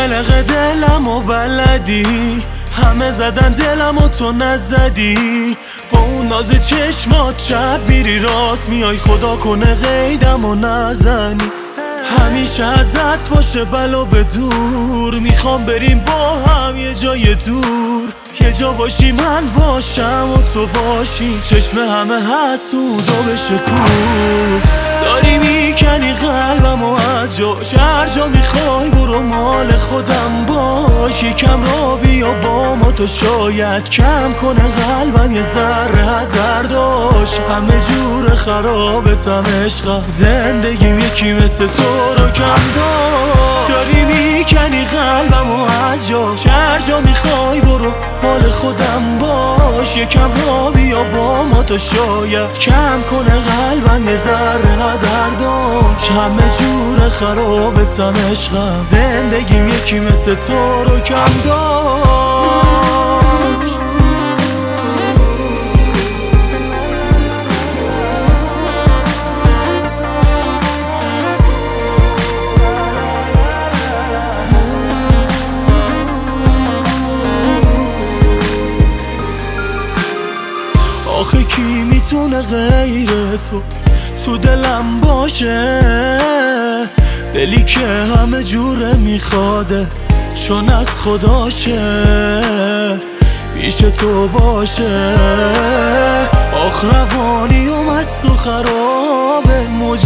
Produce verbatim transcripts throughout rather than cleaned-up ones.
قلق دلم و بلدی، همه زدن دلم و تو نزدی. با اون ناز چشمات شب میری راست میای، خدا کنه قیدم و نزنی. همیشه ازت باشه بلا به دور، میخوام بریم با هم یه جای دور. یه جا باشی من باشم و تو باشی، چشم همه حسود و بشه کور. داری میکنی قلبم و از جاش، هر جا میخوای برو مال خودم باش. یکم را بیا با ما تو شاید کم کنه قلبم یه ذره درداش. همه جور خرابتم عشقم، زندگیم یکی مثل تو رو کم داشت. داری میکنی قلبم و از جاش، هر جا میخوای برو مال خودم باش. یکم را بیا با ما تو شاید کم کنه قلبم یه ذره درداش. همه جور خرابتم عشقم، زندگیم یکی مثل تو رو کم داشت. آخه کی میتونه غیر تو تو دلم باشه؟ دلی که همه جوره میخواده چون از خداشه، پیش تو باشه. آخ روانی و مست و خرابه موج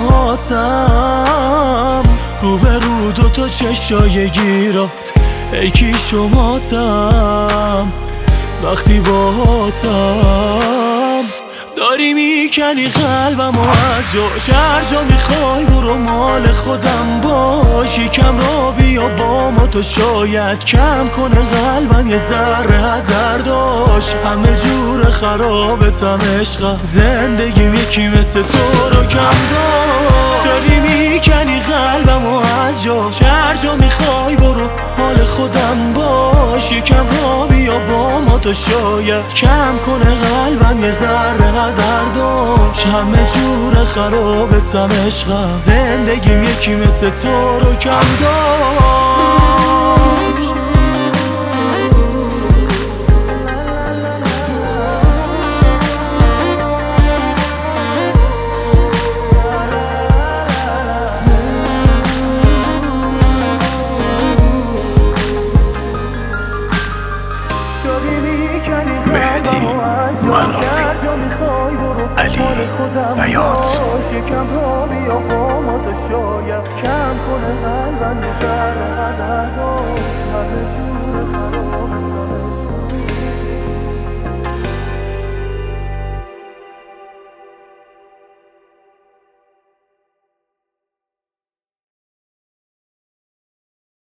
موهاتم، رو به رو دوتا چشای گیرات ای کی شماتم وقتی باهاتم. داری میکنی قلبم و از جاش، هر جا میخوای برو مال خودم باش. یکم را بیا با ما تو شاید کم کنه قلبم یه ذره درداش. همه جور خرابتم عشقم، زندگیم یکی مثل تو رو کم داشت. داری میکنی قلبم و از جاش، هر جا میخوای برو مال خودم باش. یکم را بیا با ما تو شاید کم کنه قلبم یه ذره درداش. همه جور خرابتم عشقم، زندگیم یکی مثل تو رو کم داشت. مهدی منافی، علی بیات. یکم را بیا با ما تو شاید کم کنه قلبم یه ذره درداش. همه جور